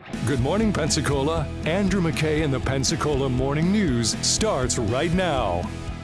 Good morning, Pensacola. Andrew McKay in the Pensacola Morning News starts right now.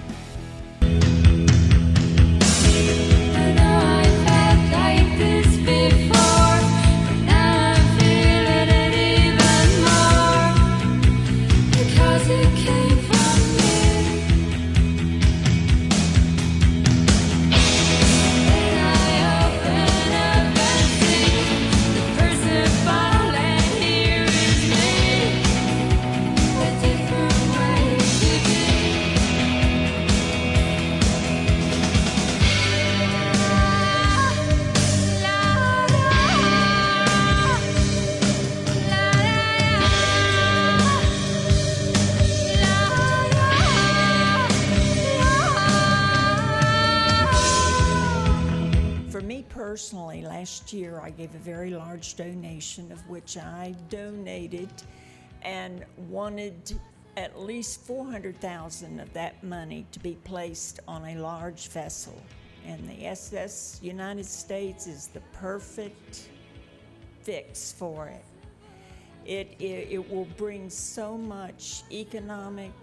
Personally, last year I gave a very large donation, of which I donated and wanted at least $400,000 of that money to be placed on a large vessel. And the SS United States is the perfect fix for it. It will bring so much economic,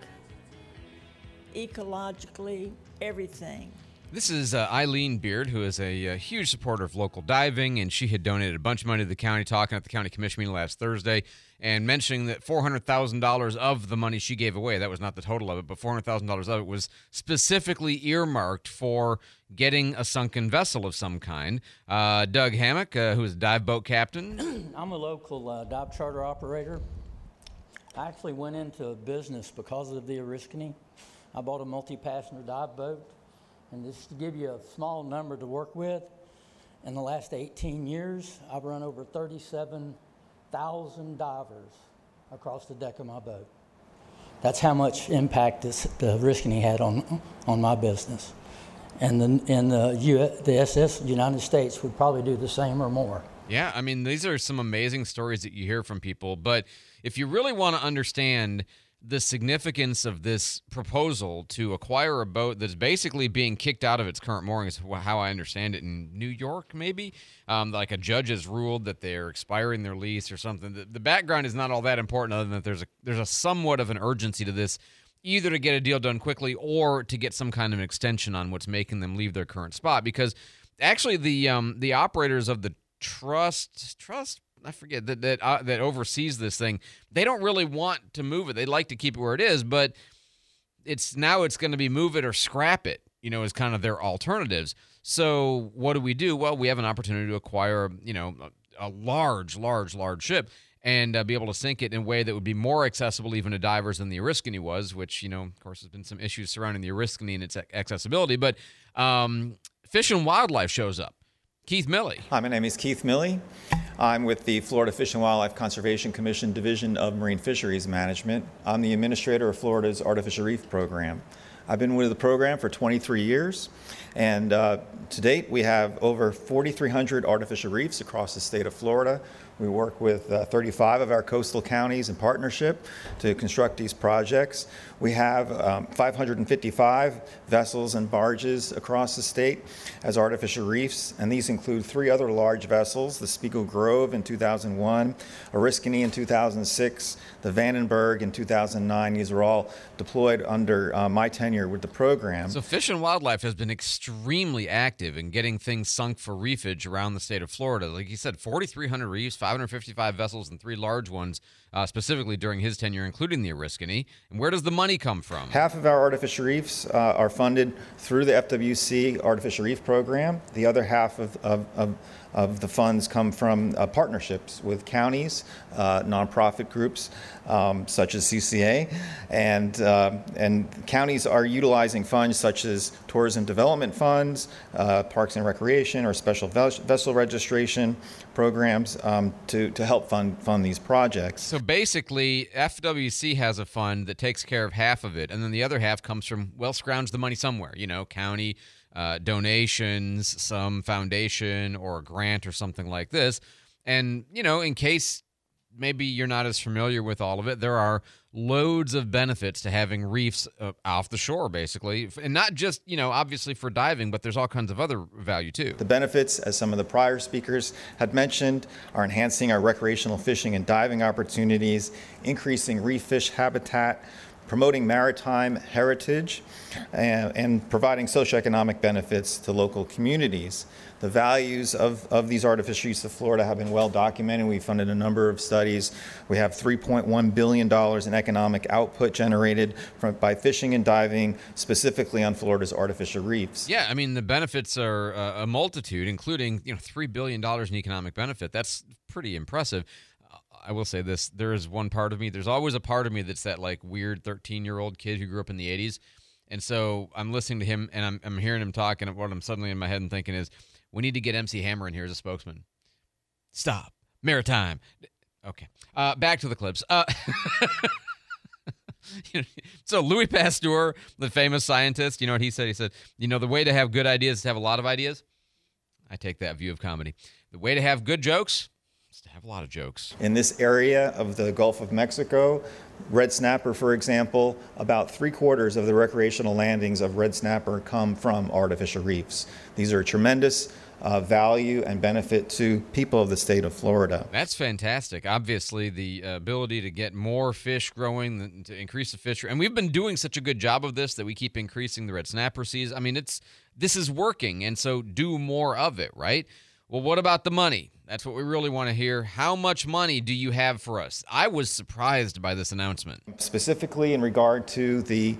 ecologically, everything. This is Eileen Beard, who is a huge supporter of local diving, and she had donated a bunch of money to the county, talking at the county commission meeting last Thursday, and mentioning that $400,000 of the money she gave away, that was not the total of it, but $400,000 of it was specifically earmarked for getting a sunken vessel of some kind. Doug Hammock, who is a dive boat captain. I'm a local dive charter operator. I actually went into business because of the Oriskany. I bought a multi-passenger dive boat. And just to give you a small number to work with, in the last 18 years, I've run over 37,000 divers across the deck of my boat. That's how much impact the Oriskany had on my business. And the SS United States would probably do the same or more. Yeah, I mean, these are some amazing stories that you hear from people. But if you really want to understand the significance of this proposal to acquire a boat that's basically being kicked out of its current moorings, how I understand it, in New York, maybe, like a judge has ruled that they're expiring their lease or something. The background is not all that important, other than that there's a somewhat of an urgency to this, either to get a deal done quickly or to get some kind of an extension on what's making them leave their current spot. Because actually the operators of the trust I forget that oversees this thing, they don't really want to move it. They'd like to keep it where it is, but it's going to be move it or scrap it, is kind of their alternatives. So what do? Well, we have an opportunity to acquire, a large ship and be able to sink it in a way that would be more accessible even to divers than the Oriskany was, which, of course, has been some issues surrounding the Oriskany and its accessibility. But Fish and Wildlife shows up. Keith Milley. Hi, my name is Keith Milley. I'm with the Florida Fish and Wildlife Conservation Commission Division of Marine Fisheries Management. I'm the administrator of Florida's Artificial Reef Program. I've been with the program for 23 years, and to date we have over 4,300 artificial reefs across the state of Florida. We work with 35 of our coastal counties in partnership to construct these projects. We have 555 vessels and barges across the state as artificial reefs, and these include 3 other large vessels, the Spiegel Grove in 2001, Oriskany in 2006, the Vandenberg in 2009. These are all deployed under my tenure with the program. So Fish and Wildlife has been extremely active in getting things sunk for reefage around the state of Florida. Like you said, 4,300 reefs, 555 vessels, and 3 large ones, specifically during his tenure, including the Oriskany. And where does the money come from? Half of our artificial reefs are funded through the FWC Artificial Reef Program. The other half of the funds come from partnerships with counties, nonprofit groups such as CCA, and counties are utilizing funds such as tourism development funds, parks and recreation, or special vessel registration programs to help fund these projects. So basically, FWC has a fund that takes care of half of it, and then the other half comes from, scrounge the money somewhere, county, donations, some foundation or a grant or something like this. And, in case maybe you're not as familiar with all of it, there are loads of benefits to having reefs off the shore, basically. And not just, obviously for diving, but there's all kinds of other value too. The benefits, as some of the prior speakers had mentioned, are enhancing our recreational fishing and diving opportunities, increasing reef fish habitat, promoting maritime heritage, and providing socioeconomic benefits to local communities. The values of these artificial reefs of Florida have been well documented. We funded a number of studies. We have $3.1 billion in economic output generated by fishing and diving, specifically on Florida's artificial reefs. Yeah, I mean, the benefits are a multitude, including $3 billion in economic benefit. That's pretty impressive. I will say this, there is one part of me, there's always a part of me that's that like weird 13-year-old kid who grew up in the 80s. And so I'm listening to him and I'm hearing him talk, and what I'm suddenly in my head and thinking is, we need to get MC Hammer in here as a spokesman. Stop. Maritime. Okay. Back to the clips. So Louis Pasteur, the famous scientist, you know what he said? He said, the way to have good ideas is to have a lot of ideas. I take that view of comedy. The way to have good jokes is to have a lot of jokes. In this area of the Gulf of Mexico, red snapper, for example, about 3/4 of the recreational landings of red snapper come from artificial reefs. These are tremendous value and benefit to people of the state of Florida. That's fantastic. Obviously, the ability to get more fish growing, to increase the fishery. And we've been doing such a good job of this that we keep increasing the red snapper seas. I mean, this is working, and so do more of it, right? Well, what about the money? That's what we really want to hear. How much money do you have for us? I was surprised by this announcement. Specifically in regard to the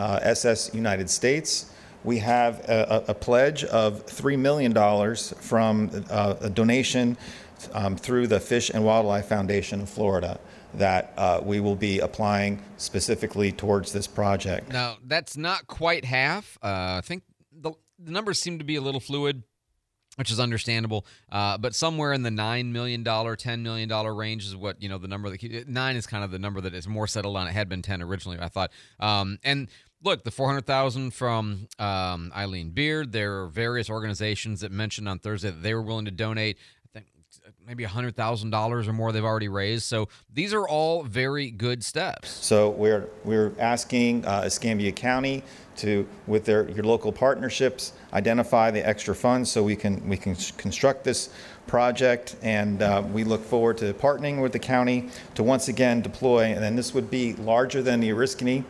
SS United States, we have a pledge of $3 million from a donation through the Fish and Wildlife Foundation of Florida that we will be applying specifically towards this project. Now, that's not quite half. I think the numbers seem to be a little fluid, which is understandable, but somewhere in the $9 million, $10 million range is what, the number that 9 is kind of the number that is more settled on. It had been 10 originally, I thought. And look, the $400,000 from Eileen Beard, there are various organizations that mentioned on Thursday that they were willing to donate. I think maybe $100,000 or more they've already raised. So these are all very good steps. So we're asking Escambia County to, with your local partnerships, identify the extra funds so we can construct this project, and we look forward to partnering with the county to once again deploy, and then this would be larger than the Oriskany,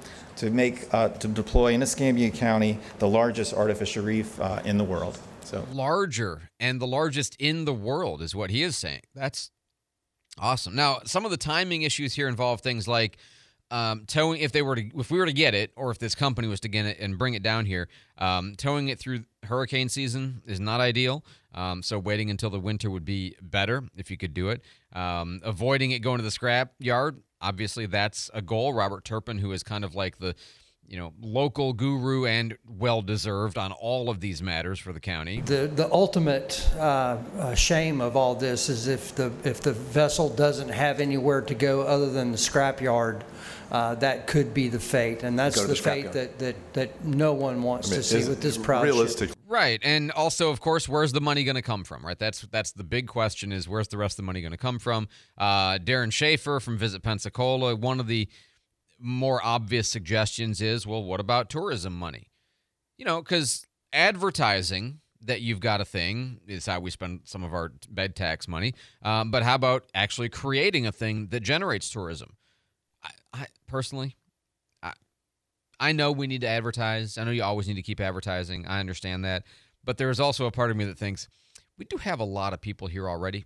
to deploy in Escambia County the largest artificial reef in the world. So larger, and the largest in the world is what he is saying. That's awesome. Now, some of the timing issues here involve things like towing, if we were to get it, or if this company was to get it and bring it down here, towing it through hurricane season is not ideal. So waiting until the winter would be better if you could do it. Avoiding it going to the scrap yard, obviously that's a goal. Robert Turpin, who is kind of like the local guru and well-deserved on all of these matters for the county. The ultimate shame of all this is if the vessel doesn't have anywhere to go other than the scrapyard, that could be the fate, and that's the fate that no one wants to see with this project. Realistic. Right, and also, of course, where's the money going to come from, right? That's the big question, is where's the rest of the money going to come from? Darren Schaefer from Visit Pensacola, one of the more obvious suggestions is, well, what about tourism money? Because advertising that you've got a thing is how we spend some of our bed tax money. But how about actually creating a thing that generates tourism? I personally, I know we need to advertise. I know you always need to keep advertising. I understand that. But there is also a part of me that thinks we do have a lot of people here already.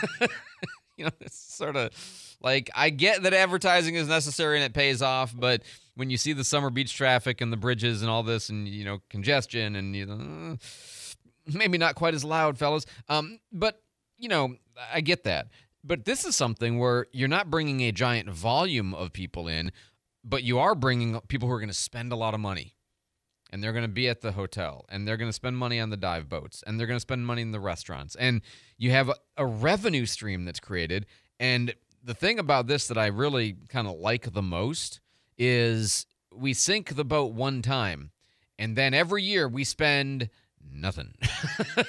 It's sort of like, I get that advertising is necessary and it pays off, but when you see the summer beach traffic and the bridges and all this and, congestion and, maybe not quite as loud, fellas. But, I get that. But this is something where you're not bringing a giant volume of people in, but you are bringing people who are going to spend a lot of money. And they're going to be at the hotel, and they're going to spend money on the dive boats, and they're going to spend money in the restaurants. And you have a revenue stream that's created. And the thing about this that I really kind of like the most is we sink the boat one time, and then every year we spend nothing.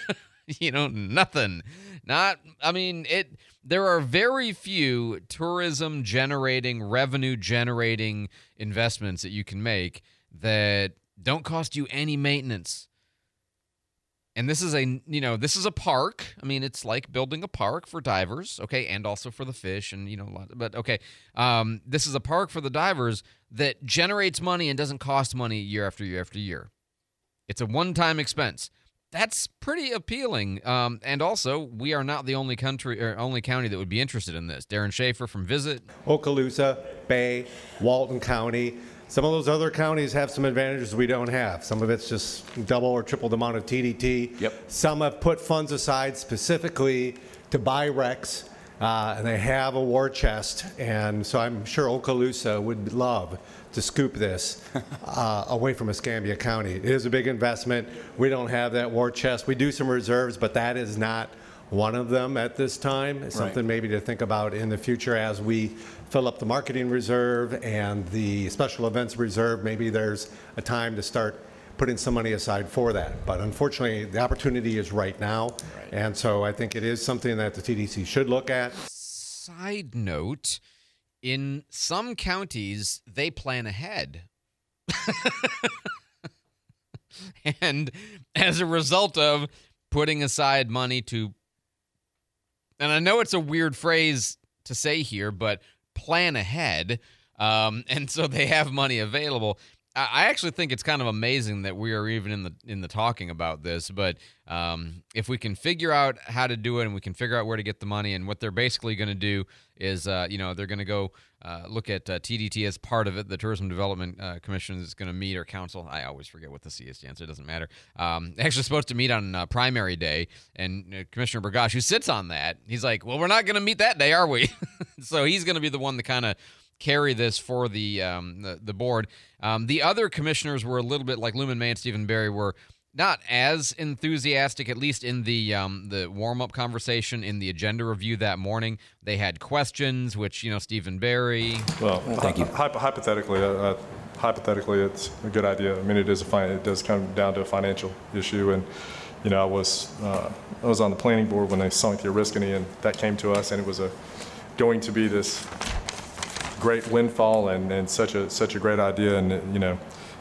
Nothing. There are very few tourism generating, revenue generating investments that you can make that don't cost you any maintenance. And this is a park. I mean, it's like building a park for divers, okay, and also for the fish and, but okay. This is a park for the divers that generates money and doesn't cost money year after year after year. It's a one-time expense. That's pretty appealing. And also, we are not the only county that would be interested in this. Darren Schaefer from Visit. Okaloosa, Bay, Walton County. Some of those other counties have some advantages we don't have. Some of it's just double or triple the amount of TDT. Yep. Some have put funds aside specifically to buy wrecks, and they have a war chest. And so I'm sure Okaloosa would love to scoop this away from Escambia County. It is a big investment. We don't have that war chest. We do some reserves, but that is not one of them at this time. It's something maybe to think about in the future as we fill up the marketing reserve and the special events reserve. Maybe there's a time to start putting some money aside for that. But unfortunately, the opportunity is right now. And so I think it is something that the TDC should look at. Side note, in some counties, they plan ahead. And as a result of putting aside money to, and I know it's a weird phrase to say here, but plan ahead, and so they have money available. I actually think it's kind of amazing that we are even in the talking about this, but if we can figure out how to do it and we can figure out where to get the money, and what they're basically going to do is, they're going to go look at TDT as part of it. The Tourism Development Commission is going to meet, or council. I always forget what the C stands for. It doesn't matter. Actually supposed to meet on primary day, and Commissioner Burgash, who sits on that, he's like, well, we're not going to meet that day, are we? So he's going to be the one to kind of carry this for the board. The other commissioners were a little bit like Luman May and Stephen Barry were not as enthusiastic, at least in the warm-up conversation in the agenda review that morning. They had questions, which, Stephen Barry. Well, thank you. Hypothetically, it's a good idea. I mean, it does come down to a financial issue, and I was on the planning board when they sunk the Oriskany, and that came to us, and it was going to be this great windfall and such a great idea, and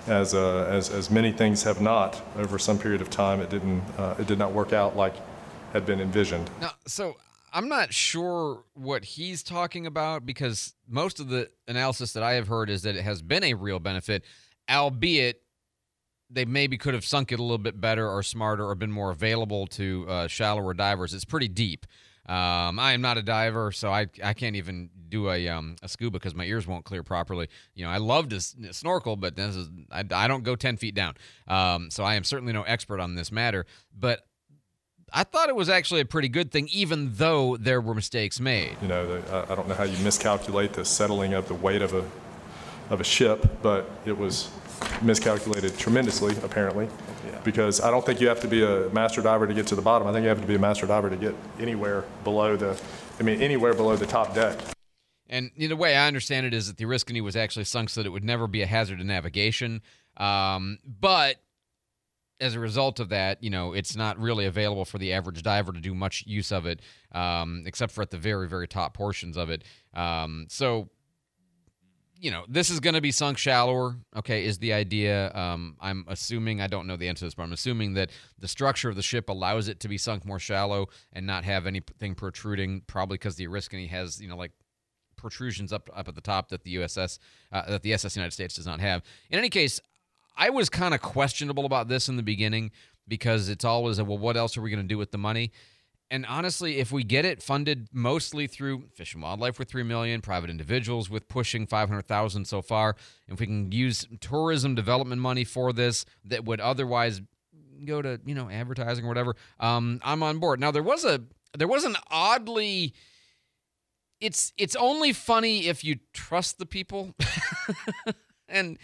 as many things have not over some period of time, it did not work out like had been envisioned. Now, so I'm not sure what he's talking about, because most of the analysis that I have heard is that it has been a real benefit, albeit they maybe could have sunk it a little bit better or smarter or been more available to shallower divers. It's pretty deep. I am not a diver, so I can't even do a scuba because my ears won't clear properly. I love to snorkel, but I don't go 10 feet down. So I am certainly no expert on this matter. But I thought it was actually a pretty good thing, even though there were mistakes made. I don't know how you miscalculate the settling of the weight of a ship, but it was miscalculated tremendously, apparently. Because I don't think you have to be a master diver to get to the bottom. I think you have to be a master diver to get anywhere below the top deck. And the way I understand it is that the Oriskany was actually sunk so that it would never be a hazard to navigation. But as a result of that, it's not really available for the average diver to do much use of it, except for at the very, very top portions of it. So this is going to be sunk shallower, okay, is the idea. I'm assuming, I don't know the answer to this, but I'm assuming that the structure of the ship allows it to be sunk more shallow and not have anything protruding, probably because the Oriskany has, like protrusions up at the top that the SS United States does not have. In any case, I was kind of questionable about this in the beginning, because it's always well, what else are we going to do with the money? And honestly, if we get it funded mostly through Fish and Wildlife with $3 million, private individuals with pushing $500,000 so far, if we can use tourism development money for this that would otherwise go to advertising or whatever, I'm on board. Now there was an oddly, it's only funny if you trust the people, and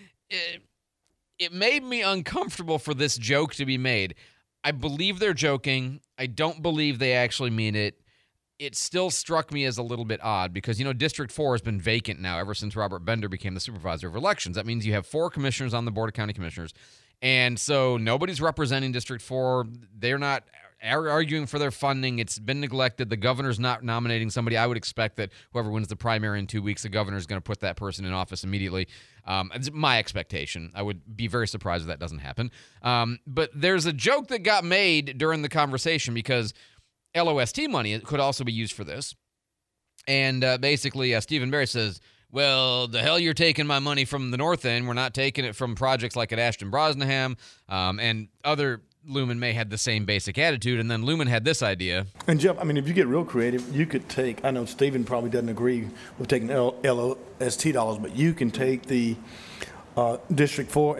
it made me uncomfortable for this joke to be made. I believe they're joking. I don't believe they actually mean it. It still struck me as a little bit odd because, District 4 has been vacant now ever since Robert Bender became the supervisor of elections. That means you have 4 commissioners on the Board of County Commissioners. And so nobody's representing District 4. They're not arguing for their funding. It's been neglected. The governor's not nominating somebody. I would expect that whoever wins the primary in 2 weeks, the governor's going to put that person in office immediately. It's my expectation. I would be very surprised if that doesn't happen. But there's a joke that got made during the conversation because LOST money could also be used for this. And basically, Stephen Barry says, well, the hell you're taking my money from the north end. We're not taking it from projects like at Ashton Brosnaham. And other Lumen may had the same basic attitude. And then Lumen had this idea. And Jeff, I mean, if you get real creative, you could take, I know Stephen probably doesn't agree with taking LOST dollars, but you can take the District 4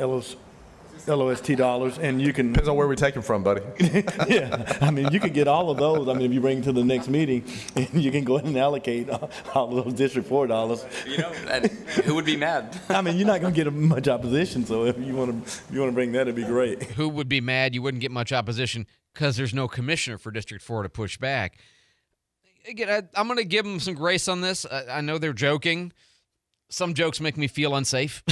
LOST dollars, and you can... Depends on where we take them from, buddy. Yeah, I mean, you could get all of those. I mean, if you bring it to the next meeting, and you can go ahead and allocate all of those District 4 dollars. You know, who would be mad? I mean, you're not going to get much opposition, so if you want to bring that, it'd be great. Who would be mad? You wouldn't get much opposition because there's no commissioner for District 4 to push back. Again, I'm going to give them some grace on this. I know they're joking. Some jokes make me feel unsafe.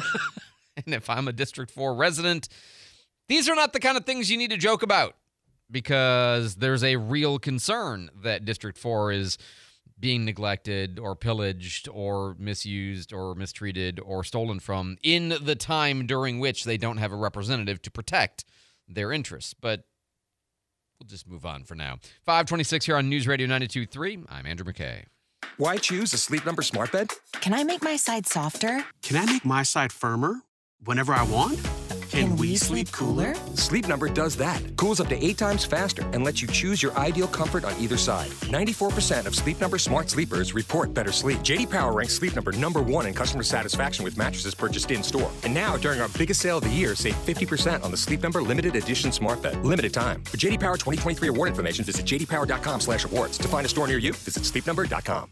And if I'm a District 4 resident, these are not the kind of things you need to joke about because there's a real concern that District 4 is being neglected or pillaged or misused or mistreated or stolen from in the time during which they don't have a representative to protect their interests. But we'll just move on for now. 526 here on News Radio 92.3. I'm Andrew McKay. Why choose a Sleep Number smart bed? Can I make my side softer? Can I make my side firmer? Whenever I want? Can we sleep cooler? Sleep Number does that. Cools up to 8 times faster and lets you choose your ideal comfort on either side. 94% of Sleep Number smart sleepers report better sleep. J.D. Power ranks Sleep Number #1 in customer satisfaction with mattresses purchased in-store. And now, during our biggest sale of the year, save 50% on the Sleep Number Limited Edition smart bed. Limited time. For J.D. Power 2023 award information, visit jdpower.com/awards. To find a store near you, visit sleepnumber.com.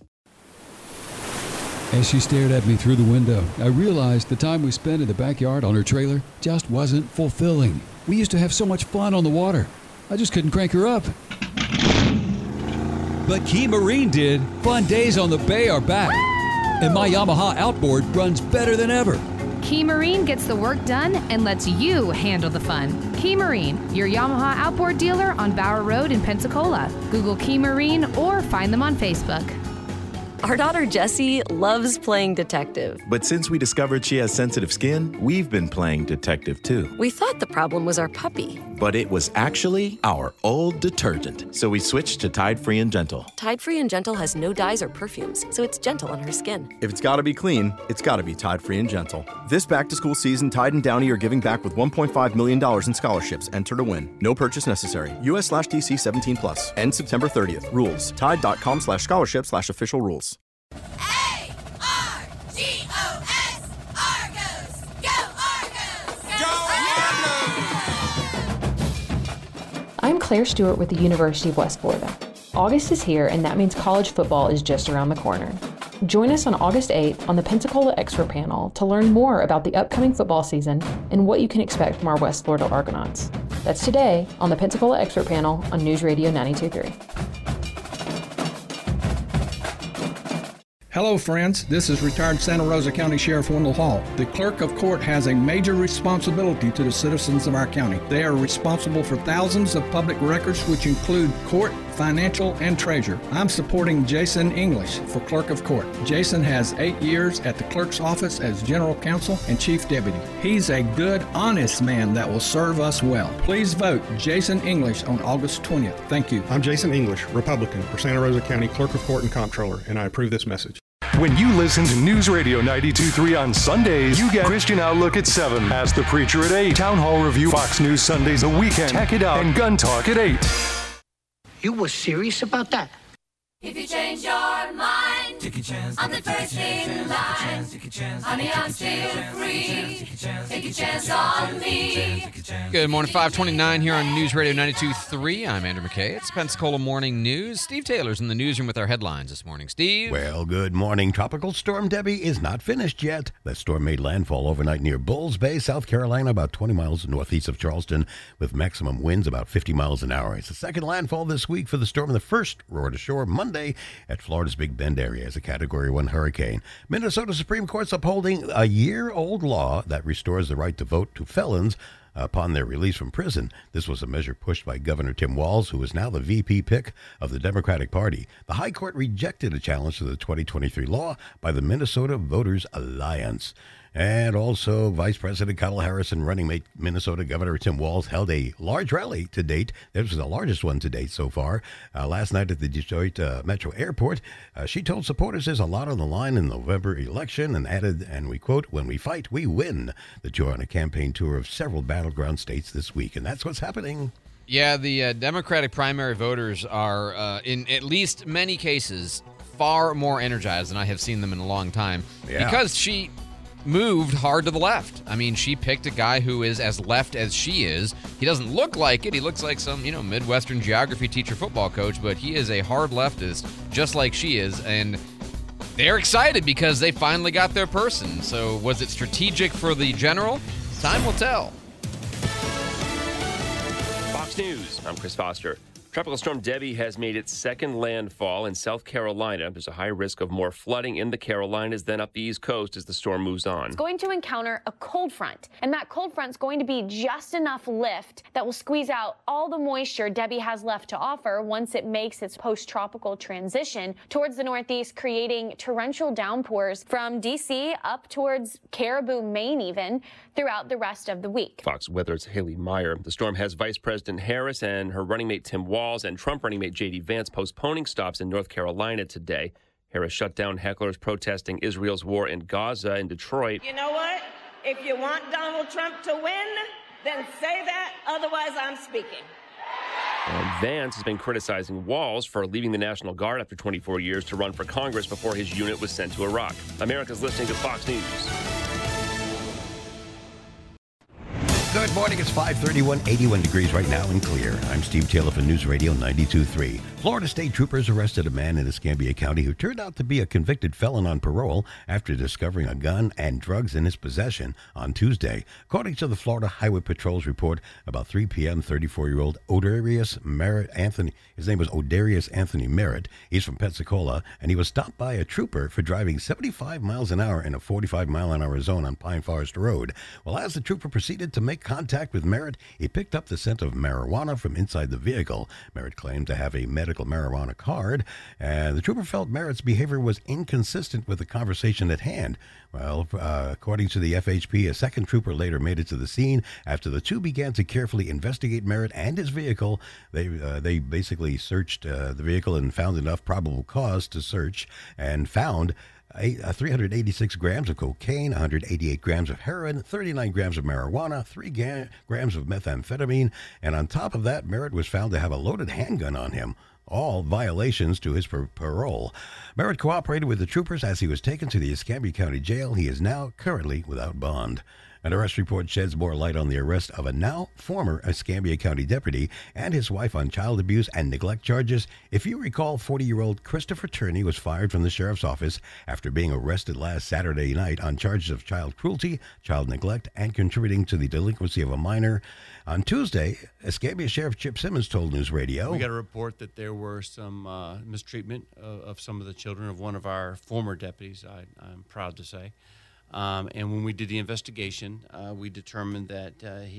As she stared at me through the window, I realized the time we spent in the backyard on her trailer just wasn't fulfilling. We used to have so much fun on the water. I just couldn't crank her up. But Key Marine did. Fun days on the bay are back. And my Yamaha outboard runs better than ever. Key Marine gets the work done and lets you handle the fun. Key Marine, your Yamaha outboard dealer on Bower Road in Pensacola. Google Key Marine or find them on Facebook. Our daughter Jessie loves playing detective. But since we discovered she has sensitive skin, we've been playing detective too. We thought the problem was our puppy. But it was actually our old detergent. So we switched to Tide Free and Gentle. Tide Free and Gentle has no dyes or perfumes, so it's gentle on her skin. If it's gotta be clean, it's gotta be Tide Free and Gentle. This back-to-school season, Tide and Downy are giving back with $1.5 million in scholarships. Enter to win. No purchase necessary. US/DC 17+. End September 30th. Rules. Tide.com/scholarship/official rules. A-R-G-O-S, Argos! Go Argos! Go Argos! I'm Claire Stewart with the University of West Florida. August is here, and that means college football is just around the corner. Join us on August 8th on the Pensacola Expert Panel to learn more about the upcoming football season and what you can expect from our West Florida Argonauts. That's today on the Pensacola Expert Panel on News Radio 92.3. Hello, friends. This is retired Santa Rosa County Sheriff Wendell Hall. The clerk of court has a major responsibility to the citizens of our county. They are responsible for thousands of public records, which include court, financial, and treasure. I'm supporting Jason English for clerk of court. Jason has 8 years at the clerk's office as general counsel and chief deputy. He's a good, honest man that will serve us well. Please vote Jason English on August 20th. Thank you. I'm Jason English, Republican for Santa Rosa County Clerk of Court and Comptroller, and I approve this message. When you listen to News Radio 92.3 on Sundays, you get Christian Outlook at 7, Ask the Preacher at 8, Town Hall Review, Fox News Sundays, The Weekend, Tech It Out, and Gun Talk at 8. You were serious about that? If you change your mind, take a chance. I'm the first in line. Honey, I'm still free. Take a chance on me. Good morning, 529 here on News Radio 92.3. I'm Andrew McKay. It's Pensacola Morning News. Steve Taylor's in the newsroom with our headlines this morning. Steve? Well, good morning. Tropical Storm Debbie is not finished yet. That storm made landfall overnight near Bulls Bay, South Carolina, about 20 miles northeast of Charleston, with maximum winds about 50 miles an hour. It's the second landfall this week for the storm, and the first roar to shore Monday at Florida's Big Bend area as a Category 1 hurricane. Minnesota Supreme Court's upholding a year-old law that restores the right to vote to felons upon their release from prison. This was a measure pushed by Governor Tim Walz, who is now the VP pick of the Democratic Party. The High Court rejected a challenge to the 2023 law by the Minnesota Voters Alliance. And also, Vice President Kamala Harris and running mate Minnesota Governor Tim Walz held a large rally to date. This was the largest one to date so far. Last night at the Detroit Metro Airport, she told supporters there's a lot on the line in the November election and added, and we quote, "When we fight, we win." The two are on a campaign tour of several battleground states this week, and that's what's happening. Yeah, the Democratic primary voters are, in at least many cases, far more energized than I have seen them in a long time. Yeah. Because she moved hard to the left. I mean, she picked a guy who is as left as she is. He doesn't look like it. He looks like some, Midwestern geography teacher football coach, but he is a hard leftist, just like she is. And they're excited because they finally got their person. So was it strategic for the general? Time will tell. Fox News, I'm Chris Foster. Tropical Storm Debbie has made its second landfall in South Carolina. There's a high risk of more flooding in the Carolinas than up the East Coast as the storm moves on. It's going to encounter a cold front, and that cold front's going to be just enough lift that will squeeze out all the moisture Debbie has left to offer once it makes its post-tropical transition towards the northeast, creating torrential downpours from D.C. up towards Caribou, Maine even, throughout the rest of the week. Fox Weather's Haley Meyer. The storm has Vice President Harris and her running mate Tim Walz and Trump running mate J.D. Vance postponing stops in North Carolina today. Harris shut down hecklers protesting Israel's war in Gaza in Detroit. You know what? If you want Donald Trump to win, then say that. Otherwise, I'm speaking. And Vance has been criticizing Walz for leaving the National Guard after 24 years to run for Congress before his unit was sent to Iraq. America's listening to Fox News. Good morning. It's 5:31, 81 degrees right now and clear. I'm Steve Taylor for News Radio 92.3. Florida state troopers arrested a man in Escambia County who turned out to be a convicted felon on parole after discovering a gun and drugs in his possession on Tuesday. According to the Florida Highway Patrol's report, about 3 p.m., 34-year-old Odarius Merritt Anthony, his name was Odarius Anthony Merritt. He's from Pensacola, and he was stopped by a trooper for driving 75 miles an hour in a 45-mile-an-hour zone on Pine Forest Road. Well, as the trooper proceeded to make contact with Merritt, he picked up the scent of marijuana from inside the vehicle. Merritt claimed to have a medical marijuana card, and the trooper felt Merritt's behavior was inconsistent with the conversation at hand. Well, according to the FHP, a second trooper later made it to the scene. After the two began to carefully investigate Merritt and his vehicle, they basically searched the vehicle and found enough probable cause to search and found 386 grams of cocaine, 188 grams of heroin, 39 grams of marijuana, 3 grams of methamphetamine, and on top of that, Merritt was found to have a loaded handgun on him. All violations to his parole. Merritt cooperated with the troopers as he was taken to the Escambia County Jail. He is now currently without bond. An arrest report sheds more light on the arrest of a now former Escambia County deputy and his wife on child abuse and neglect charges. If you recall, 40-year-old Christopher Turney was fired from the sheriff's office after being arrested last Saturday night on charges of child cruelty, child neglect, and contributing to the delinquency of a minor. On Tuesday, Escambia Sheriff Chip Simmons told News Radio, "We got a report that there were some mistreatment of some of the children of one of our former deputies, I'm proud to say. And when we did the investigation, we determined that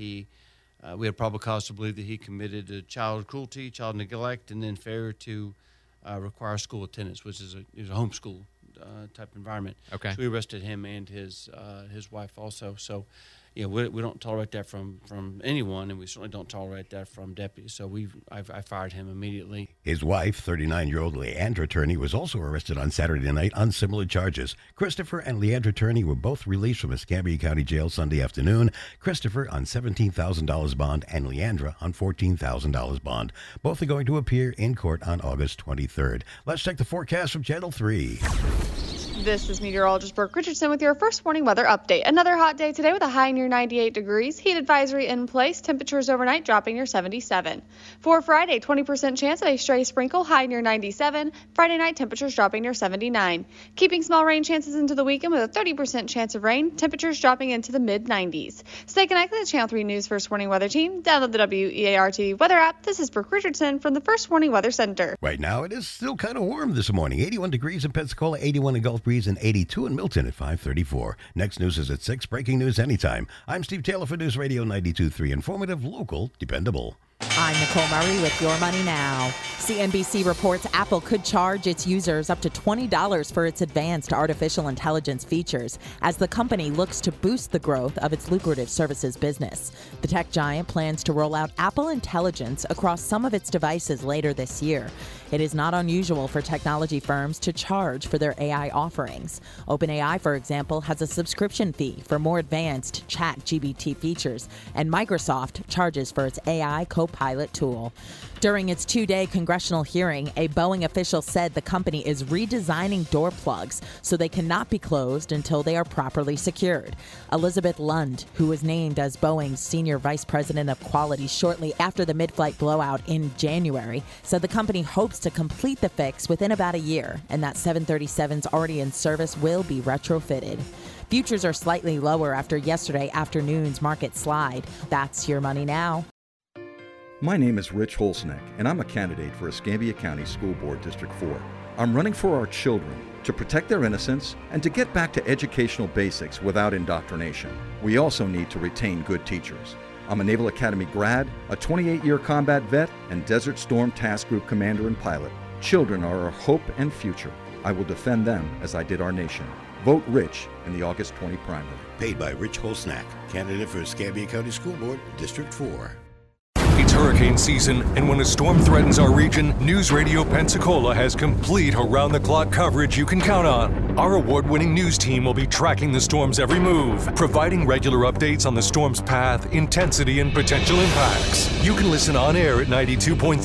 we had probable cause to believe that he committed child cruelty, child neglect, and then failure to require school attendance, which is a homeschool type environment. Okay. So we arrested him and his wife also. So, yeah, we don't tolerate that from anyone, and we certainly don't tolerate that from deputies. So I fired him immediately. His wife, 39-year-old Leandra Turney, was also arrested on Saturday night on similar charges. Christopher and Leandra Turney were both released from Escambia County Jail Sunday afternoon. Christopher on $17,000 bond and Leandra on $14,000 bond. Both are going to appear in court on August 23rd. Let's check the forecast from Channel 3. This is meteorologist Brooke Richardson with your first morning weather update. Another hot day today with a high near 98 degrees. Heat advisory in place. Temperatures overnight dropping near 77. For Friday, 20% chance of a stray sprinkle, high near 97. Friday night, temperatures dropping near 79. Keeping small rain chances into the weekend with a 30% chance of rain. Temperatures dropping into the mid-90s. Stay connected to Channel 3 News First Morning Weather Team. Download the WEAR-TV weather app. This is Brooke Richardson from the First Morning Weather Center. Right now, it is still kind of warm this morning. 81 degrees in Pensacola, 81 in Gulf breeze and 82 in Milton at 5:34. Next news is at 6. Breaking news anytime. I'm Steve Taylor for News Radio 92.3. Informative, local, dependable. I'm Nicole Murray with Your Money Now. CNBC reports Apple could charge its users up to $20 for its advanced artificial intelligence features as the company looks to boost the growth of its lucrative services business. The tech giant plans to roll out Apple Intelligence across some of its devices later this year. It is not unusual for technology firms to charge for their AI offerings. OpenAI, for example, has a subscription fee for more advanced ChatGPT features, and Microsoft charges for its AI Copilot tool. During its 2-day congressional hearing, a Boeing official said the company is redesigning door plugs so they cannot be closed until they are properly secured. Elizabeth Lund, who was named as Boeing's senior vice president of quality shortly after the mid-flight blowout in January, said the company hopes to complete the fix within about a year and that 737s already in service will be retrofitted. Futures are slightly lower after yesterday afternoon's market slide. That's Your Money Now. My name is Rich Holsneck, and I'm a candidate for Escambia County School Board District 4. I'm running for our children to protect their innocence and to get back to educational basics without indoctrination. We also need to retain good teachers. I'm a Naval Academy grad, a 28-year combat vet, and Desert Storm Task Group commander and pilot. Children are our hope and future. I will defend them as I did our nation. Vote Rich in the August 20 primary. Paid by Rich Holsnack, candidate for Escambia County School Board, District 4. It's hurricane season, and when a storm threatens our region, News Radio Pensacola has complete around-the-clock coverage you can count on. Our award-winning news team will be tracking the storm's every move, providing regular updates on the storm's path, intensity, and potential impacts. You can listen on air at 92.3,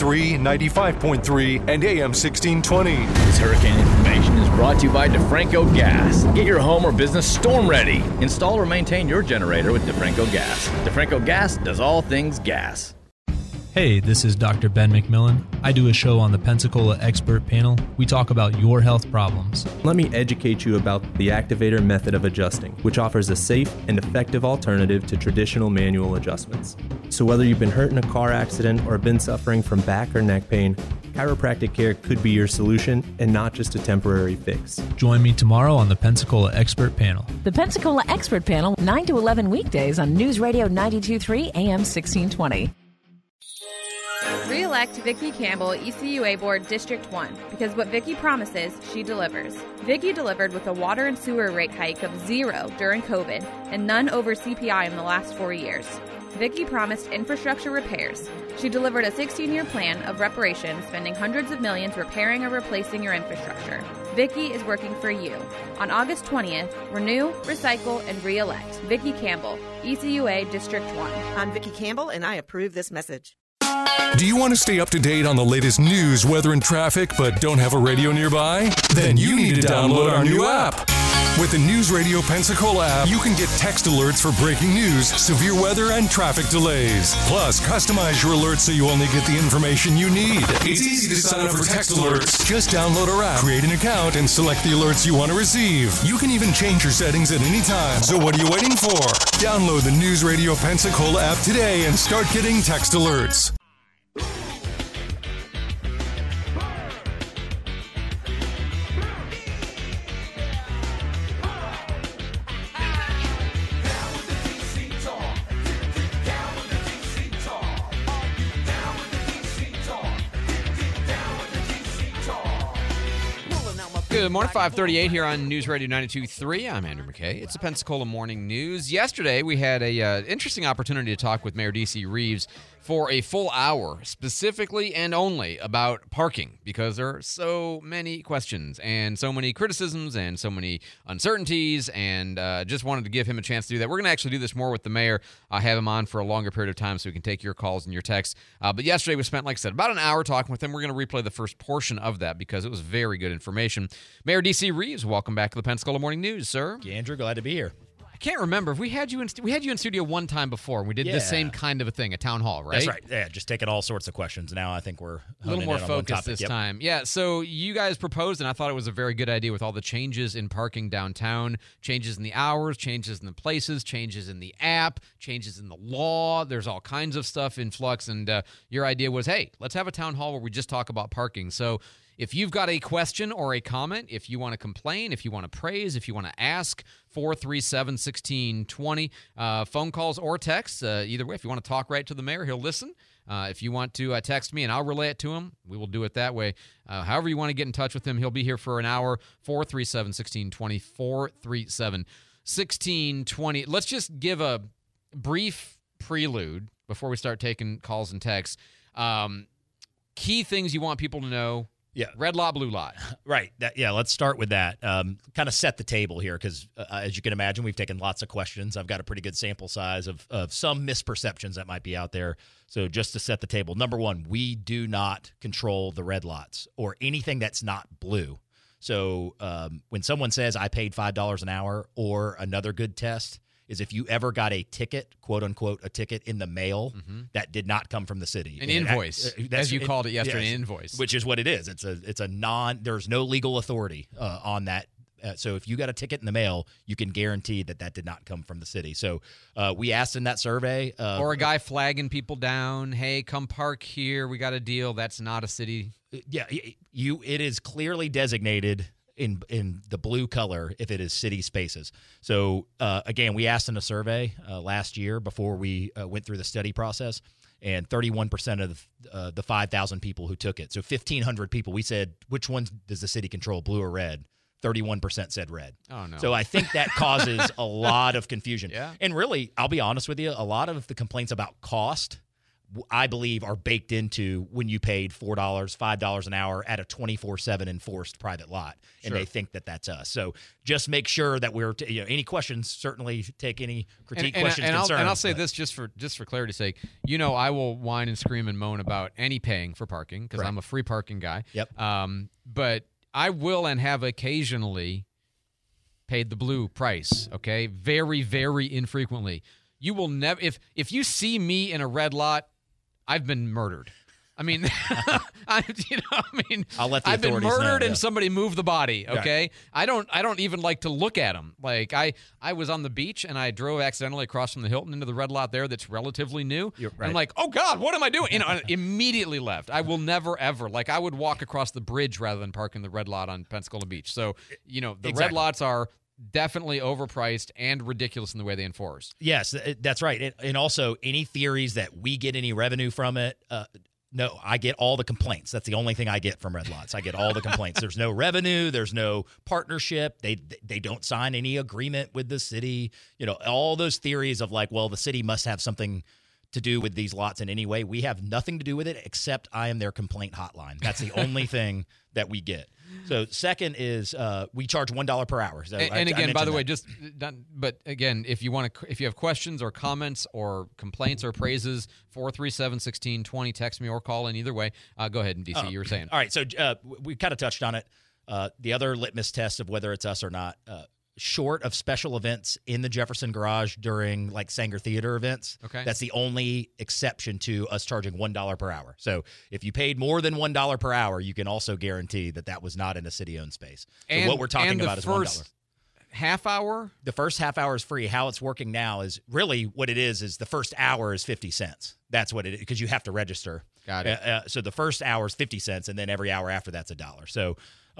95.3, and AM 1620. This hurricane information is brought to you by DeFranco Gas. Get your home or business storm ready. Install or maintain your generator with DeFranco Gas. DeFranco Gas does all things gas. Hey, this is Dr. Ben McMillan. I do a show on the Pensacola Expert Panel. We talk about your health problems. Let me educate you about the Activator method of adjusting, which offers a safe and effective alternative to traditional manual adjustments. So whether you've been hurt in a car accident or been suffering from back or neck pain, chiropractic care could be your solution and not just a temporary fix. Join me tomorrow on the Pensacola Expert Panel. The Pensacola Expert Panel, 9 to 11 weekdays on News Radio 92.3 AM 1620. Re-elect Vicki Campbell, ECUA Board District 1, because what Vicki promises, she delivers. Vicki delivered with a water and sewer rate hike of 0 during COVID and none over CPI in the last 4 years. Vicki promised infrastructure repairs. She delivered a 16-year plan of reparations, spending hundreds of millions repairing or replacing your infrastructure. Vicki is working for you. On August 20th, renew, recycle, and re-elect. Vicki Campbell, ECUA District 1. I'm Vicki Campbell, and I approve this message. Do you want to stay up to date on the latest news, weather, and traffic, but don't have a radio nearby? Then you need to download our new app. With the News Radio Pensacola app, you can get text alerts for breaking news, severe weather, and traffic delays. Plus, customize your alerts so you only get the information you need. It's easy to sign up for text alerts. Just download our app, create an account, and select the alerts you want to receive. You can even change your settings at any time. So what are you waiting for? Download the News Radio Pensacola app today and start getting text alerts. Good morning, 538 here on News Radio 92.3. I'm Andrew McKay. It's the Pensacola Morning News. Yesterday, we had a interesting opportunity to talk with Mayor D.C. Reeves for a full hour, specifically and only about parking, because there are so many questions and so many criticisms and so many uncertainties, and just wanted to give him a chance to do that. We're going to actually do this more with the mayor. I have him on for a longer period of time so we can take your calls and your texts. But yesterday, we spent, like I said, about an hour talking with him. We're going to replay the first portion of that because it was very good information. Mayor D.C. Reeves, welcome back to the Pensacola Morning News, sir. Andrew, glad to be here. I can't remember if we had you in studio one time before. And we did the same kind of a thing, a town hall, right? That's right. Yeah, just taking all sorts of questions. Now I think we're a little more focused this Yep. time. Yeah, so you guys proposed, and I thought it was a very good idea with all the changes in parking downtown, changes in the hours, changes in the places, changes in the app, changes in the law. There's all kinds of stuff in flux, and your idea was, hey, let's have a town hall where we just talk about parking. So If you've got a question or a comment, if you want to complain, if you want to praise, if you want to ask, 437-1620, phone calls or texts, either way. If you want to talk right to the mayor, he'll listen. If you want to text me and I'll relay it to him, we will do it that way. However you want to get in touch with him, he'll be here for an hour, 437-1620, 437-1620. Let's just give a brief prelude before we start taking calls and texts. Key things you want people to know. Yeah. Red lot, blue lot. Right. Let's start with that. Kind of set the table here because, as you can imagine, we've taken lots of questions. I've got a pretty good sample size of some misperceptions that might be out there. So just to set the table, number one, we do not control the red lots or anything that's not blue. So when someone says I paid $5 an hour, or another good test is if you ever got a ticket, quote unquote, a ticket in the mail that did not come from the city. An invoice, as you called it yesterday, yes, an invoice. Which is what it is. It's a there's no legal authority on that. So if you got a ticket in the mail, you can guarantee that did not come from the city. So we asked in that survey. Or a guy flagging people down, hey, come park here, we got a deal. That's not a city. Yeah, it is clearly designated in the blue color if it is city spaces. So, again, we asked in a survey last year before we went through the study process, and 31% of the 5,000 people who took it. So 1,500 people, we said, which one does the city control, blue or red? 31% said red. Oh, no. So I think that causes a lot of confusion. Yeah. And really, I'll be honest with you, a lot of the complaints about cost, I believe, are baked into when you paid $4, $5 an hour at a 24/7 enforced private lot, and they think that that's us. So just make sure that we're any questions. Certainly take any critique, questions, concerns. I'll say this just for clarity's sake. I will whine and scream and moan about any paying for parking because I'm a free parking guy. Yep. But I will and have occasionally paid the blue price. Okay, very, very infrequently. You will never if you see me in a red lot, I've been murdered. I mean, I'll let the I've been authorities murdered know, and somebody moved the body. Okay, Right. I don't even like to look at them. Like I was on the beach and I drove accidentally across from the Hilton into the red lot there that's relatively new. Right. I'm like, oh God, what am I doing? I immediately left. I will never ever I would walk across the bridge rather than park in the red lot on Pensacola Beach. So the red Exactly. lots are definitely overpriced and ridiculous in the way they enforce. Yes, that's right. And also, any theories that we get any revenue from it, no, I get all the complaints. That's the only thing I get from red lots. I get all the complaints. There's no revenue. There's no partnership. They don't sign any agreement with the city. All those theories of the city must have something to do with these lots in any way. We have nothing to do with it except I am their complaint hotline. That's the only thing that we get. So second is we charge $1 per hour. So And again, by the way, that. but again, if you have questions or comments or complaints or praises, 437-1620, text me or call in either way. Go ahead, DC, you were saying. All right, so we kind of touched on it. The other litmus test of whether it's us or not, short of special events in the Jefferson Garage during Sanger Theater events, Okay. that's the only exception to us charging $1 per hour. So if you paid more than $1 per hour, you can also guarantee that was not in a city-owned space. So what we're talking about is $1. Half hour? The first half hour is free. How it's working now is really what it is the first hour is 50 cents. That's what it is, because you have to register. Got it. So the first hour is 50 cents, and then every hour after that's $1. So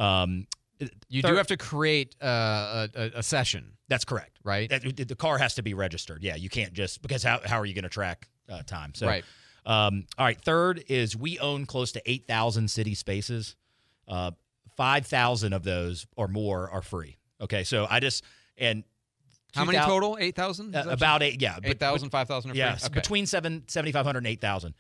you do have to create a session. That's correct. Right? The car has to be registered. Yeah, you can't just, because how are you going to track time? So, Right. All right, third is we own close to 8,000 city spaces. 5,000 of those or more are free. Okay, so how many total? 8,000? About 8, yeah. 8,000, 5,000 are free? Yes, Okay. between 7,500 and 8,000.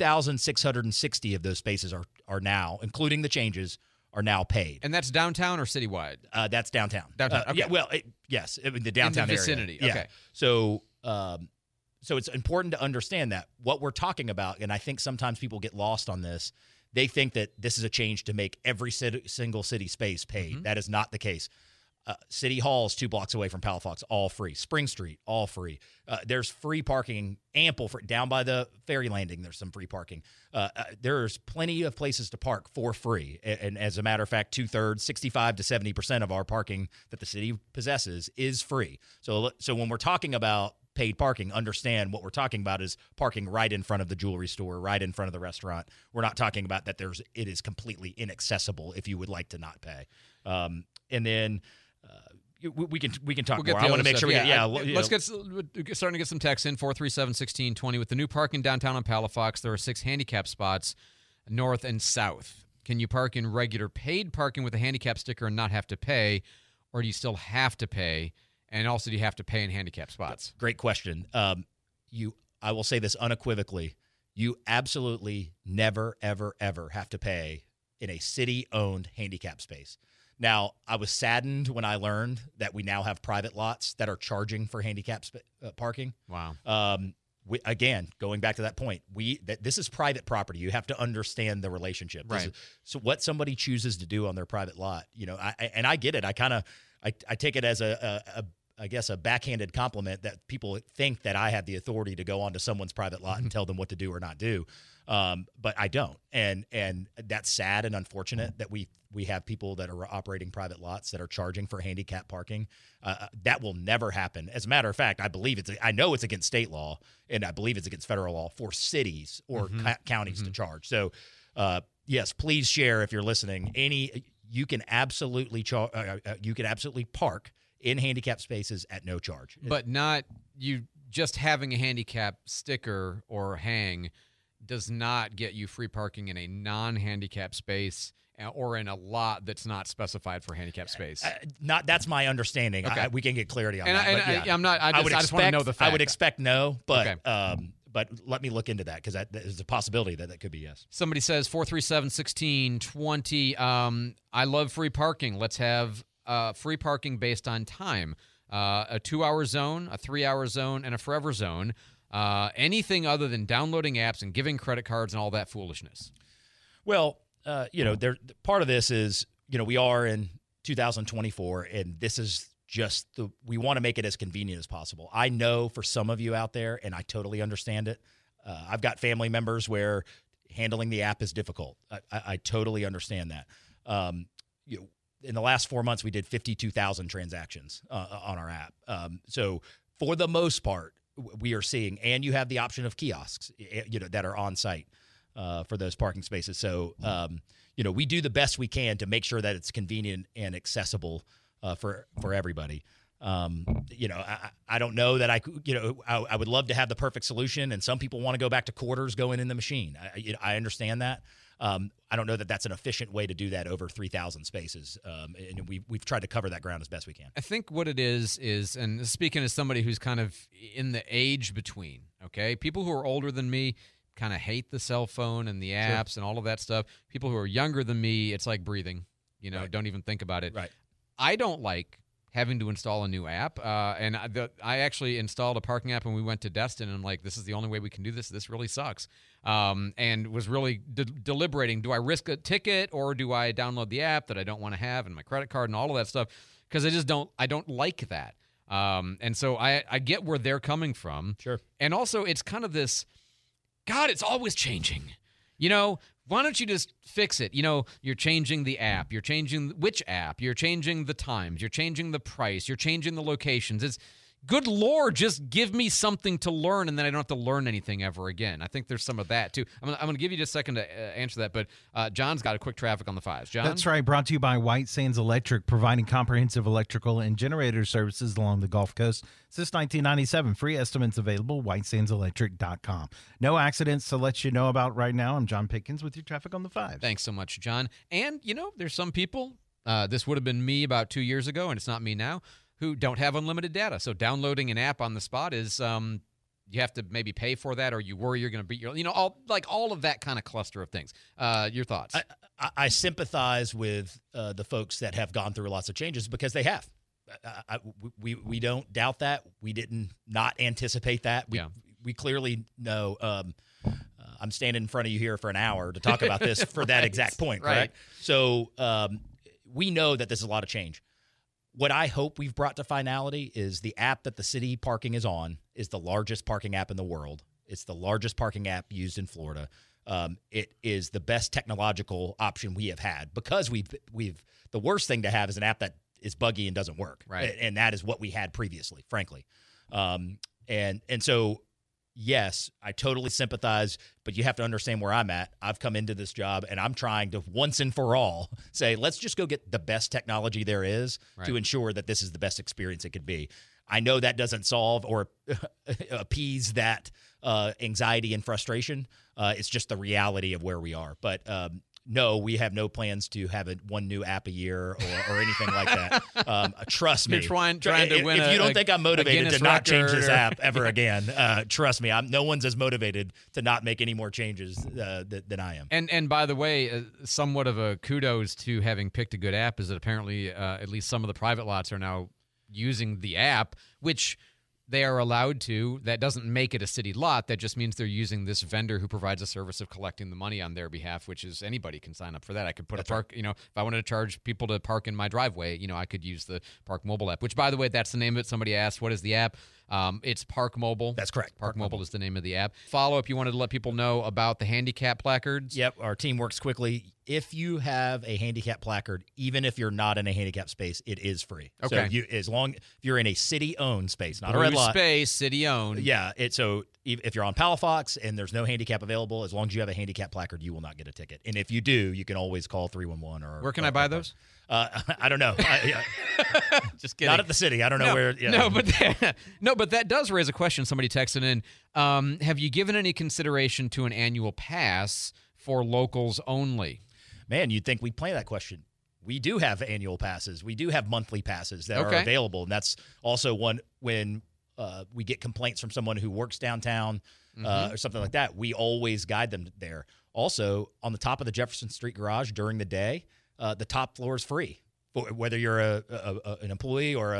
2,660 of those spaces are now, including the changes, are now paid. And that's downtown or citywide? That's downtown. Downtown, okay. Yeah, well, yes, the downtown in the vicinity, area. okay. Yeah. So it's important to understand that what we're talking about, and I think sometimes people get lost on this, they think that this is a change to make every single city space paid. Mm-hmm. That is not the case. City Hall is 2 blocks away from Palafox, all free. Spring Street, all free. There's free parking, ample for down by the ferry landing. There's some free parking. There's plenty of places to park for free. And as a matter of fact, 2/3, 65 to 70% of our parking that the city possesses is free. So when we're talking about paid parking understand what we're talking about is parking right in front of the jewelry store, right in front of the restaurant. We're not talking about that it is completely inaccessible if you would like to not pay. And then we can talk more. I want to make sure we let's get starting to get some texts in. 437-1620. With the new parking downtown on Palafox, there are 6 handicap spots north and south. Can you park in regular paid parking with a handicap sticker and not have to pay, or do you still have to pay? And also, do you have to pay in handicap spots? Great question. I will say this unequivocally. You absolutely never, ever, ever have to pay in a city-owned handicap space. Now, I was saddened when I learned that we now have private lots that are charging for handicap parking. Wow. Again, going back to that point, this is private property. You have to understand the relationship. Right. So what somebody chooses to do on their private lot, I get it. I take it as I guess a backhanded compliment that people think that I have the authority to go onto someone's private lot and tell them what to do or not do. But I don't. And that's sad and unfortunate that we have people that are operating private lots that are charging for handicap parking. That will never happen. As a matter of fact, I know it's against state law, and I believe it's against federal law for cities or counties to charge. So, yes, please share if you're listening. You can absolutely park in handicap spaces at no charge. But not you just having a handicap sticker or hang does not get you free parking in a non-handicap space or in a lot that's not specified for handicap space. That's my understanding. Okay. We can get clarity on that. I just want to know the fact. I would expect no, but but let me look into that because there's a possibility that could be yes. Somebody says 437-1620. I love free parking. Let's have free parking based on time. A 2-hour zone, a 3-hour zone, and a forever zone. Anything other than downloading apps and giving credit cards and all that foolishness. Well, part of this is, we are in 2024, and this is just we want to make it as convenient as possible. I know for some of you out there, and I totally understand it. I've got family members where handling the app is difficult. I totally understand that. In the last 4 months, we did 52,000 transactions on our app. So for the most part, we are seeing, and you have the option of kiosks, that are on site for those parking spaces. So, we do the best we can to make sure that it's convenient and accessible for everybody. I don't know that I would love to have the perfect solution, and some people want to go back to quarters going in the machine. I understand that. I don't know that that's an efficient way to do that over 3,000 spaces. And we've tried to cover that ground as best we can. I think what it is, and speaking as somebody who's kind of in the age between, okay, people who are older than me kind of hate the cell phone and the apps and all of that stuff. People who are younger than me, it's like breathing, Right. Don't even think about it. Right. I don't like having to install a new app. And I actually installed a parking app when we went to Destin, and I'm like, this is the only way we can do this. This really sucks. And was really deliberating. Do I risk a ticket or do I download the app that I don't want to have and my credit card and all of that stuff? Because I don't like that. And so I get where they're coming from. Sure. And also it's kind of this, God, it's always changing. Why don't you just fix it? You're changing the app. You're changing which app. You're changing the times. You're changing the price. You're changing the locations. It's good Lord, just give me something to learn, and then I don't have to learn anything ever again. I think there's some of that, too. I'm going to give you just a second to answer that, but John's got a quick traffic on the 5s. John? That's right. Brought to you by White Sands Electric, providing comprehensive electrical and generator services along the Gulf Coast since 1997. Free estimates available, whitesandselectric.com. No accidents to let you know about right now. I'm John Pickens with your traffic on the 5s. Thanks so much, John. And, there's some people, this would have been me about 2 years ago, and it's not me now, who don't have unlimited data. So downloading an app on the spot is you have to maybe pay for that, or you worry you're going to beat all of that kind of cluster of things. Your thoughts? I sympathize with the folks that have gone through lots of changes because they have. We don't doubt that. We didn't not anticipate that. We clearly know. I'm standing in front of you here for an hour to talk about this for that exact point, correct? Right. So we know that this is a lot of change. What I hope we've brought to finality is the app that the city parking is on is the largest parking app in the world. It's the largest parking app used in Florida. It is the best technological option we have had because the worst thing to have is an app that is buggy and doesn't work. Right. And that is what we had previously, frankly. And so, yes, I totally sympathize, but you have to understand where I'm at. I've come into this job, and I'm trying to once and for all say, let's just go get the best technology there is to ensure that this is the best experience it could be. I know that doesn't solve or appease that anxiety and frustration. It's just the reality of where we are. But no, we have no plans to have one new app a year or anything like that. Trust me. You're trying to win. If you don't think I'm motivated to not change this app ever or... again, trust me, no one's as motivated to not make any more changes than I am. And by the way, somewhat of a kudos to having picked a good app is that apparently at least some of the private lots are now using the app, which they are allowed to. That doesn't make it a city lot. That just means they're using this vendor who provides a service of collecting the money on their behalf, which is anybody can sign up for that. I could put a park, if I wanted to charge people to park in my driveway, I could use the Park Mobile app, which, by the way, that's the name of it. Somebody asked, what is the app? It's Park Mobile. That's correct. Park Mobile is the name of the app. Follow-up, you wanted to let people know about the handicap placards? Yep, our team works quickly. If you have a handicap placard, even if you're not in a handicap space, it is free. Okay. So if you're in a city-owned space, not a Blue red lot. space, city-owned. Yeah, so if you're on Palafox and there's no handicap available, as long as you have a handicap placard, you will not get a ticket. And if you do, you can always call 311 or... Where can I buy those? I don't know. Just kidding. Not at the city. I don't know where. No, but that does raise a question. Somebody texted in. Have you given any consideration to an annual pass for locals only? Man, you'd think we'd play that question. We do have annual passes. We do have monthly passes that are available. And that's also one when we get complaints from someone who works downtown or something like that. We always guide them there. Also, on the top of the Jefferson Street garage during the day, the top floor is free, whether you're an employee or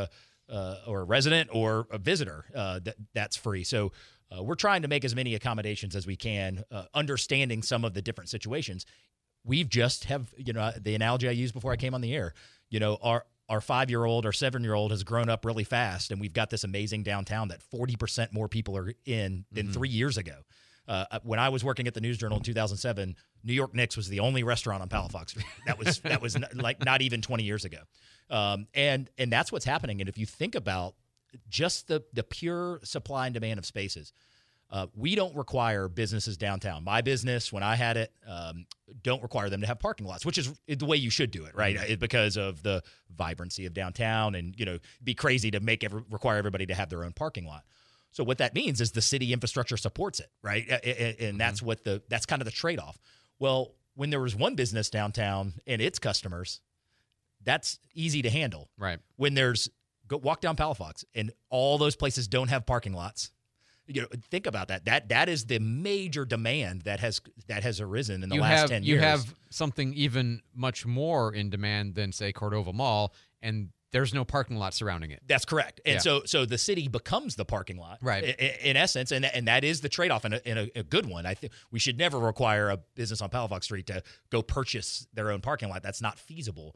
a resident or a visitor. That's free. So we're trying to make as many accommodations as we can, understanding some of the different situations. We've just have the analogy I used before I came on the air. Our 5-year-old or 7-year-old has grown up really fast, and we've got this amazing downtown that 40% more people are in than 3 years ago. When I was working at the News Journal in 2007, New York Knicks was the only restaurant on Palafox. That was not even 20 years ago. And that's what's happening. And if you think about just the pure supply and demand of spaces, we don't require businesses downtown. My business, when I had it, don't require them to have parking lots, which is the way you should do it, right? Because of the vibrancy of downtown, and it'd be crazy to require everybody to have their own parking lot. So what that means is the city infrastructure supports it, right? And that's that's kind of the trade-off. Well, when there was one business downtown and its customers, that's easy to handle. Right. When walk down Palafox and all those places don't have parking lots. Think about that. That is the major demand that has arisen in the last 10 years. You have something even much more in demand than, say, Cordova Mall, and there's no parking lot surrounding it. That's correct. And so the city becomes the parking lot, right? In essence, and that is the trade-off, and a good one. I think we should never require a business on Palafox Street to go purchase their own parking lot. That's not feasible.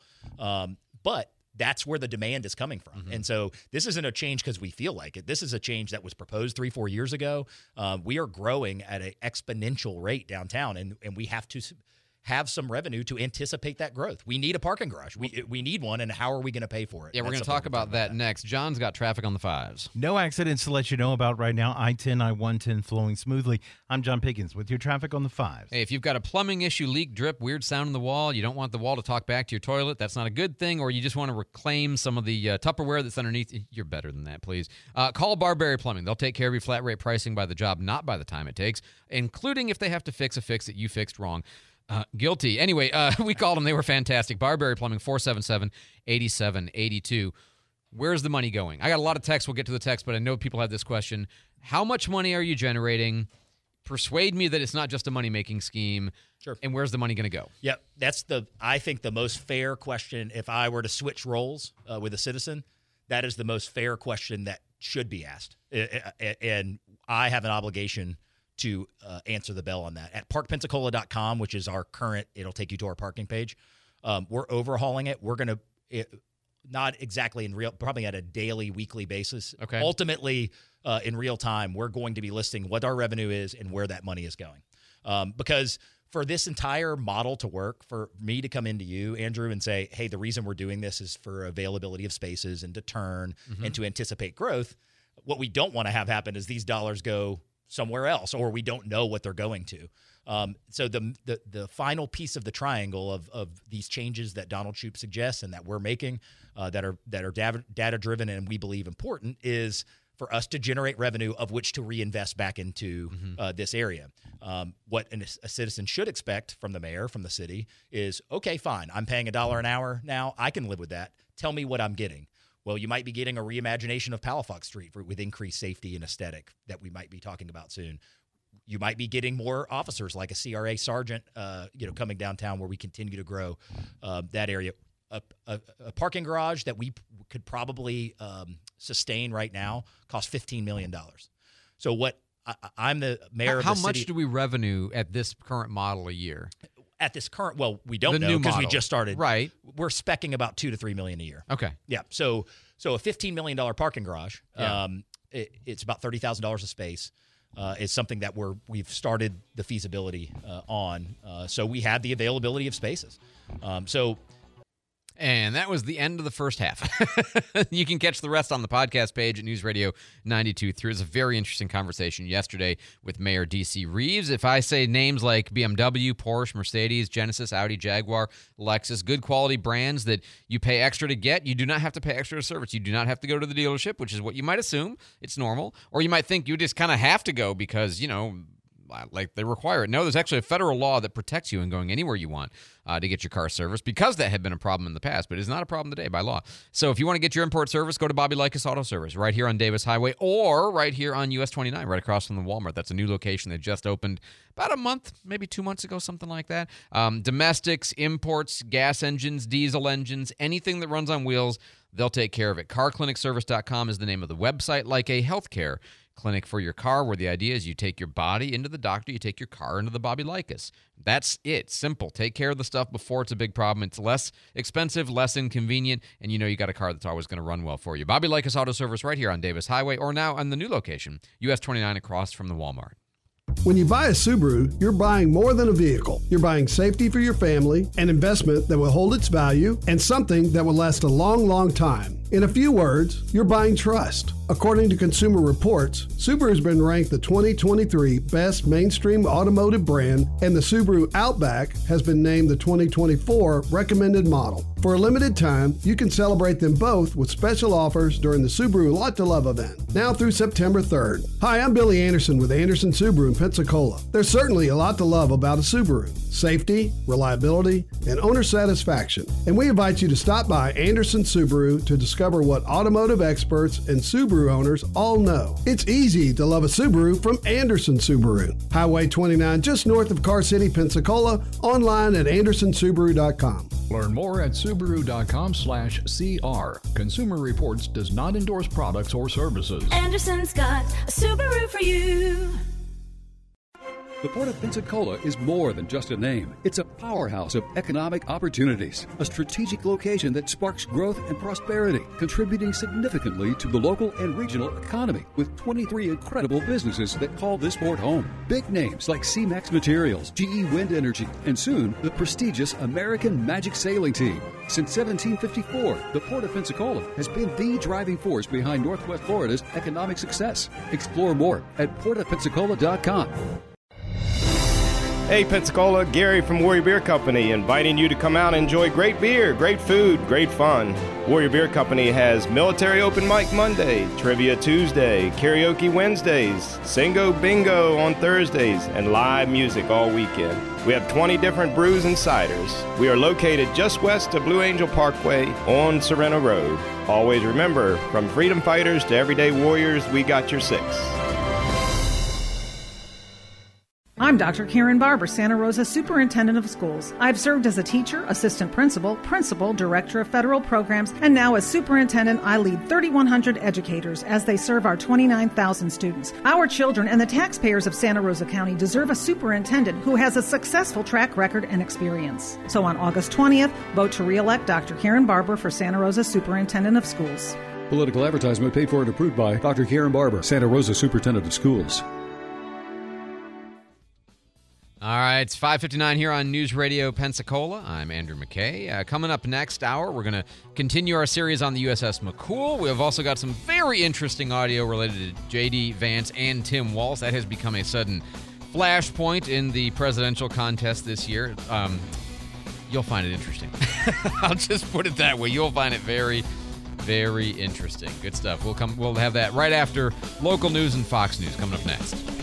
But that's where the demand is coming from. And so this isn't a change because we feel like it. This is a change that was proposed 3-4 years ago. We are growing at an exponential rate downtown, and we have to have some revenue to anticipate that growth. We need a parking garage. We need one, and how are we going to pay for it? Yeah, we're going to talk about that next. John's got traffic on the 5s. No accidents to let you know about right now. I-10, I-110 flowing smoothly. I'm John Pickens with your traffic on the 5s. Hey, if you've got a plumbing issue, leak, drip, weird sound in the wall, you don't want the wall to talk back to your toilet, that's not a good thing, or you just want to reclaim some of the Tupperware that's underneath, you're better than that, please. Call Barberry Plumbing. They'll take care of your flat rate pricing by the job, not by the time it takes, including if they have to fix a fix that you fixed wrong. Guilty. Anyway, we called them. They were fantastic. Barberry Plumbing, 477-8782. Where's the money going? I got a lot of texts. We'll get to the text, but I know people have this question. How much money are you generating? Persuade me that it's not just a money-making scheme. Sure. And where's the money going to go? Yep. That's I think the most fair question. If I were to switch roles with a citizen, that is the most fair question that should be asked. And I have an obligation to answer the bell on that. At parkpensacola.com, which is our current, it'll take you to our parking page. We're overhauling it. We're going to, not exactly in real, probably at a daily, weekly basis. Okay. Ultimately, in real time, we're going to be listing what our revenue is and where that money is going. Because for this entire model to work, for me to come into you, Andrew, and say, hey, the reason we're doing this is for availability of spaces and to turn and to anticipate growth, what we don't want to have happen is these dollars go somewhere else, or we don't know what they're going to. So the final piece of the triangle of these changes that Donald Shoup suggests and that we're making that are data driven and we believe important is for us to generate revenue of which to reinvest back into this area. What a citizen should expect from the mayor, from the city, is, okay, fine, I'm paying $1 an hour now. I can live with that. Tell me what I'm getting. Well, you might be getting a reimagination of Palafox Street with increased safety and aesthetic that we might be talking about soon. You might be getting more officers like a CRA sergeant, coming downtown where we continue to grow that area. A parking garage that we could probably sustain right now costs $15 million. So what I'm the mayor of the city. How much do we revenue at this current model a year? At this current, well, we don't know because we just started. Right. We're speccing about $2 to $3 million a year. Okay. Yeah. So a $15 million parking garage, it's about $30,000 a space. Is something that we've started the feasibility on. So we have the availability of spaces. And that was the end of the first half. You can catch the rest on the podcast page at News Radio 92.3. It was a very interesting conversation yesterday with Mayor D.C. Reeves. If I say names like BMW, Porsche, Mercedes, Genesis, Audi, Jaguar, Lexus, good quality brands that you pay extra to get, you do not have to pay extra to service. You do not have to go to the dealership, which is what you might assume. It's normal. Or you might think you just kind of have to go because, like they require it. No, there's actually a federal law that protects you in going anywhere you want to get your car serviced because that had been a problem in the past, but it's not a problem today by law. So if you want to get your import service, go to Bobby Likas Auto Service right here on Davis Highway or right here on US 29, right across from the Walmart. That's a new location that just opened about a month, maybe 2 months ago, something like that. Domestics, imports, gas engines, diesel engines, anything that runs on wheels, they'll take care of it. CarClinicService.com is the name of the website, like a healthcare clinic for your car, where the idea is you take your body into the doctor, you take your car into the Bobby Likas. That's it. Simple. Take care of the stuff before it's a big problem. It's less expensive, less inconvenient, and you got a car that's always going to run well for you. Bobby Likas Auto Service right here on Davis Highway, or now on the new location, US 29 across from the Walmart. When you buy a Subaru, you're buying more than a vehicle. You're buying safety for your family, an investment that will hold its value, and something that will last a long, long time. In a few words, you're buying trust. According to Consumer Reports, Subaru has been ranked the 2023 best mainstream automotive brand, and the Subaru Outback has been named the 2024 recommended model. For a limited time, you can celebrate them both with special offers during the Subaru Lot to Love event, now through September 3rd. Hi, I'm Billy Anderson with Anderson Subaru in Pensacola. There's certainly a lot to love about a Subaru. Safety, reliability, and owner satisfaction. And we invite you to stop by Anderson Subaru to discover what automotive experts and Subaru owners all know. It's easy to love a Subaru from Anderson Subaru. Highway 29, just north of Car City, Pensacola, online at andersonsubaru.com. Learn more at Subaru.com/CR. Consumer Reports does not endorse products or services. Anderson's got a Subaru for you. The Port of Pensacola is more than just a name. It's a powerhouse of economic opportunities, a strategic location that sparks growth and prosperity, contributing significantly to the local and regional economy, with 23 incredible businesses that call this port home. Big names like C-Max Materials, GE Wind Energy, and soon the prestigious American Magic Sailing Team. Since 1754, the Port of Pensacola has been the driving force behind Northwest Florida's economic success. Explore more at portofpensacola.com. Hey Pensacola, Gary from Warrior Beer Company, inviting you to come out and enjoy great beer, great food, great fun. Warrior Beer Company has Military Open Mic Monday, Trivia Tuesday, Karaoke Wednesdays, Singo Bingo on Thursdays, and live music all weekend. We have 20 different brews and ciders. We are located just west of Blue Angel Parkway on Sorrento Road. Always remember, from freedom fighters to everyday warriors, we got your six. I'm Dr. Karen Barber, Santa Rosa Superintendent of Schools. I've served as a teacher, assistant principal, director of federal programs, and now as superintendent, I lead 3,100 educators as they serve our 29,000 students. Our children and the taxpayers of Santa Rosa County deserve a superintendent who has a successful track record and experience. So on August 20th, vote to re-elect Dr. Karen Barber for Santa Rosa Superintendent of Schools. Political advertisement paid for and approved by Dr. Karen Barber, Santa Rosa Superintendent of Schools. All right, it's 5:59 here on News Radio Pensacola. I'm Andrew McKay. Coming up next hour, we're going to continue our series on the USS McCool. We have also got some very interesting audio related to J.D. Vance and Tim Walz. That has become a sudden flashpoint in the presidential contest this year. You'll find it interesting. I'll just put it that way. You'll find it very, very interesting. Good stuff. We'll have that right after local news and Fox News coming up next.